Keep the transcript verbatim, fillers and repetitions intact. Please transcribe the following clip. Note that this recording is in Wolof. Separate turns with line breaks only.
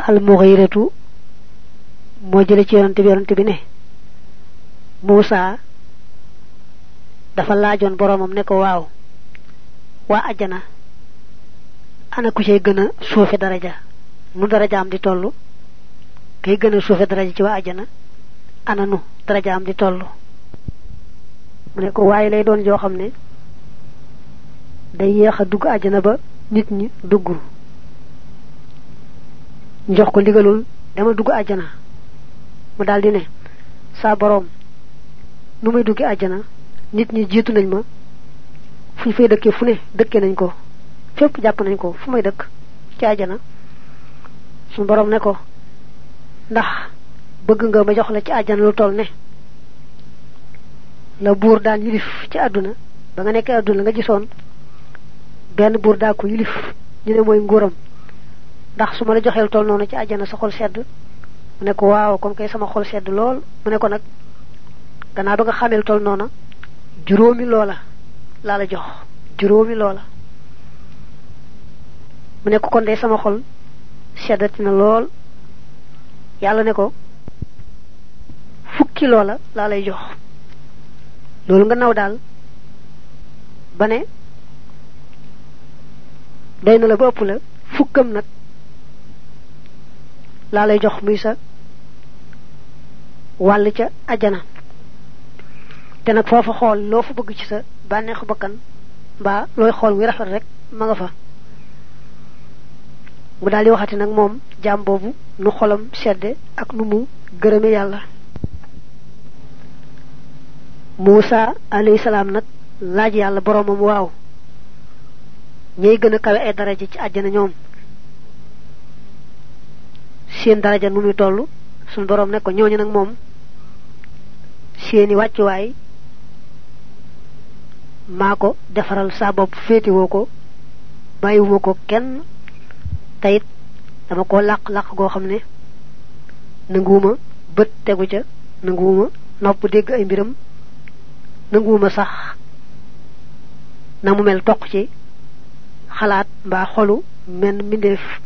al Mughiratu mo jële ci yonent bi yonent bi ne Musa dafa laajoon boromam ne ko waaw waa ajjana ana ku cey gëna suufe daraja nu darajaam di tollu kay gëna suufe daraja ci waa ajjana ana nu darajaam di tollu mu ne ko waaye lay doon joo xam ne day yéex a dugg ajjana ba nit ñi dugg jox ko ndigalul dama dugg ajjana mu daldi ne sa borom nu may dugg ajjana nit ñi jiitu nañ ma fu fay dëkke fu ne dëkke nañ ko fépp jàpp nañ ko fu may dëkk ci ajjana sun borom ne ko ndax bëgg nga ma jox la ci ajjana lu toll ne la buur daan yilif ci àdduna ba nga nekk àdduna nga gisoon benn buur daa ko yilif ñu ne mooy nguuram ndax su ma la joxeel toll noonu ci ajjana sa xol sedd mu ne ko waaw kon kay sama xol sedd lool mu ne ko nag gannaaw ba nga xamel toll noona juróomi loola laa la jox juróomi loola mu ne ko kon day sama xol seddati na lool yàlla ne ko fukki loola laa lay jox loolu nga naw daal ba ne day na la ba ëpp la fukkam nag laa lay jox muy sa wàll ca ajjana te nag foofa xool loo fa bëgg ci sa bànneexu bakkan mbaa looy xool muy rafet rek ma nga fa mu daal di waxati nag moom jaam boobu nu xolam sedde ak nu mu gërëme yàlla Musa alayhi salaam nag laaj yàlla boromam waaw ñey gën a kawe ay daraja ci àjjana ñoom seen daraja nu muy toll sun borom ne ko ñooñu nag moom seeni wàccuwaay maa ko defaral sa bopp féeti woo ko bàyyiwuma ko kenn tayit dama ko làq làq goo xam ne nanguwuma bët tegu ca nanguwuma nopp dégg ay mbiram nanguwuma sax na mu mel toq ci xalaat mbaa xolu men mbindeef